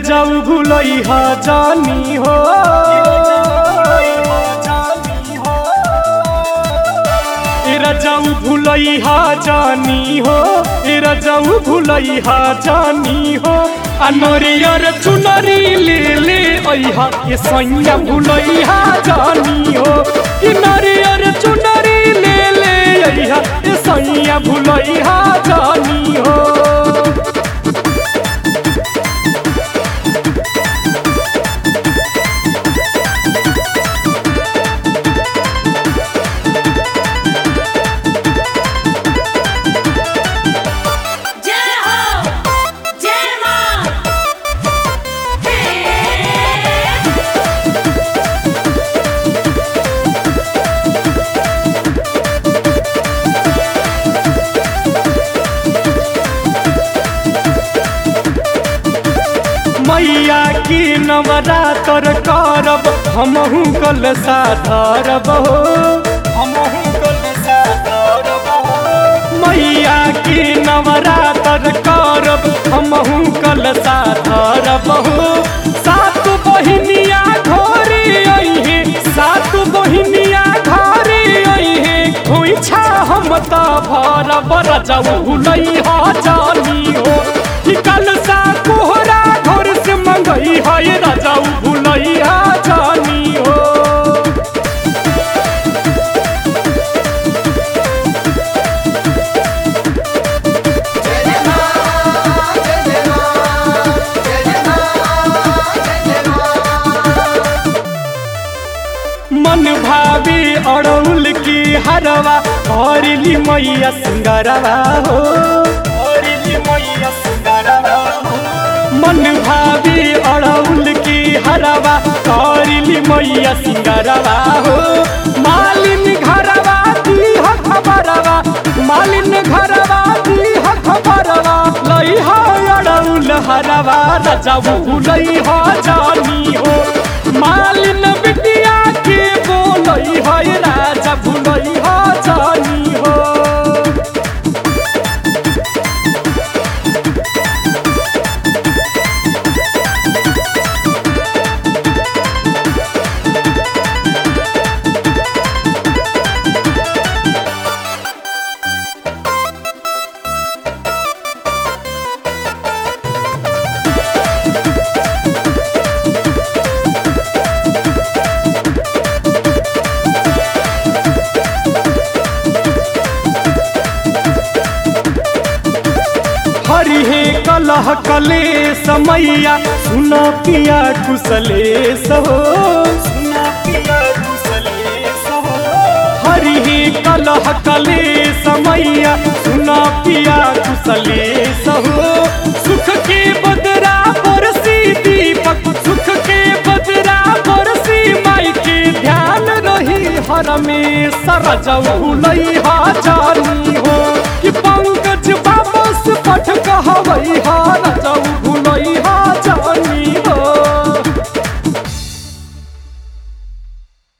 रजाऊ भूलई हा जानी हो, रजाऊ भूलई हा जानी हो, रजाऊ भूलई हा जानी हो। अनरियर चुनरी ले ले अइहा ये सैया भूलई हा जानी हो, कि नरियर चुनरी ले ले अइहा ये सैया भूलई हा जानी हो। मैया की नवरात्र करब हमहू कलशा धरब हो, हमहू कलशा धरब हो। मैया की नवरात्र करब हमहू कलशा धरब हो। सात बहिनिया घोरी अइहे, सात बहिनिया घोरी अइहे, खोइछा हम त भरब रजाऊ भूलई हा जानी हो, कि कलशा कोहरा घर से मंगई है रजाऊ भूलई हा जानी हो। मन भावी अड़ौल की हरवा हरिली मैया सिंगरवा हो, हरिली मैया सिंगरवा हो। मन भावी अड़ौल की हरवा हरिली मैया सिंगरवा हो। मालिन घरवा दी खबरवा, मालिन घरवा दी खबरवा, लई हा अड़ौल हरवा रजाऊ भूलई हा जानी हो। मालिन बिटिया के बोलई है राजा भूलई हा जानी हो। हरि हे कलह कलेश मैया सुना पिया कुशलेश हो, सुना पिया कुशलेश हो। हरि हे कलह कलेश मैया सुना पिया कुशलेश हो। सुख के बदरा बरसी दीपक, सुख के बदरा बरसी माई के ध्यान रही हर में रजाऊ भूलई हा जानी हो, कि पंकज वापस पठ कहवई हा रजाऊ